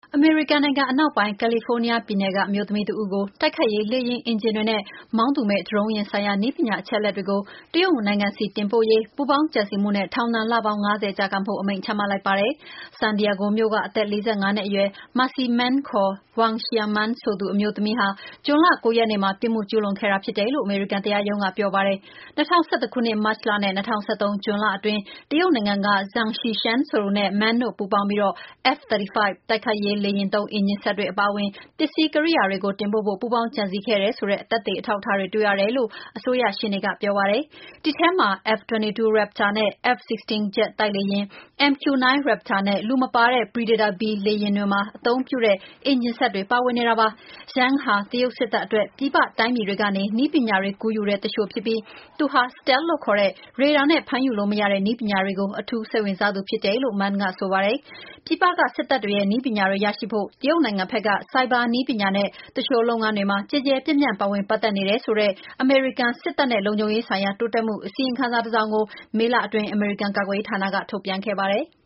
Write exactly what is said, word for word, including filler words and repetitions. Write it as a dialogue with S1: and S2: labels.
S1: အမေရိကန်နိုင်ငံအနောက်ပိုင်းကယ်လီဖိုးနီးယားပြည်နယ်ကအမျိုးသမီးတဦးကိုတိုက်ခိုက်ရေးလေယာဉ်အင်ဂျင်တွေနဲ့မောင်းသူမဲ့ဒရုန်းယာဉ်ဆိုင်ရာနည်းပညာအချက်အလက်တွေကိုတရုတ်နိုင်ငံဆီတင်ပို့ရေးပူးပေါင်းကြံစည်မှုနဲ့ထောင်ဒဏ်လပေါင်း၅၀ကျခံဖို့အမိန့်ချမှတ်လိုက်ပါတယ်။ San Diego မြို့ကအသက်၄၅နှစ်အရွယ် Marcy Mann ခေါ် Wang Xiaoman ဆိုသူအမျိုးသမီးဟာဇွန်လ၉ရက်နေ့မှာပြစ်မှုကျူးလွန်ခဲ့တာဖြစ်တယ်လို့အမေရိကန်တရားရုံးကပြောပါတယ်။၂၀၁၁ခုနှစ်မတ်လနဲ့၂၀၁၃ဇွန်လအတွင်းတရုတ်နိုင်ငံက Zhang Xishan ဆိုသူနဲ့ Mann တို့ပူးပေါင်းပြီး F သirty five တိုက်ခိုက်ရေးလေယာဉ်သုံးအင်ဂျင်စက်တွေအပါအဝင်ပစ္စည်းကိရိယာတွေကိုတင်ပို့ဖို့ပူးပေါင်းကြံစည်ခဲ့တယ်ဆိုတဲ့သက်သေအထောက်အထားတွေတွေ့ရတယ်လို့အစိုးရရှေ့နေကပြောပါတယ်။ဒီထဲမှာ F twenty-two Raptor နဲ့ F sixteen Jet တိုက်လေယာဉ် M Q nine Raptor နဲ့လူမပါတဲ့ Predator B လေယာဉ်တွေမှာအသုံးပြုတဲ့အင်ဂျင်စက်တွေပါဝင်နေတာပါ။ Zhang ဟာတရုတ်စစ်တပ်အတွက်ပြည်ပတိုင်းပြည်တွေကနေနည်းပညာတွေကူးယူတဲ့သူလျှိုဖြစ်ပြီးသူဟာ Stealth လို့ခေါ်တဲ့ရေဒါနဲ့ဖမ်းယူလို့မရတဲ့နည်းပညာတွေကိုအထူးစိတ်ဝင်စားသူဖြစ်တယ်လို့ Mann ကဆိုပါတယ်။ပြည်ပကစစ်တပ်တွေရဲ့နည်းပညာတွေရရှိဖို့တရုတ်နိုင်ငံဘက်ကဆိုင်ဘာနည်းပညာနဲ့သူလျှိုလုပ်ငန်းတွေမှာကျယ်ကျယ်ပြန့်ပြန့်ပါဝင်ပတ်သက်နေတယ်ဆိုတဲ့အမေရိကန်စစ်တပ်နဲ့လုံခြုံရေးဆိုင်ရာတိုးတက်မှုအစီရင်ခံစာတစောင်ကိုမေလအတွင်းအမေရိကန်ကာကွယ်ရေးဌာနကထုတ်ပြန်ခဲ့ပါတယ်။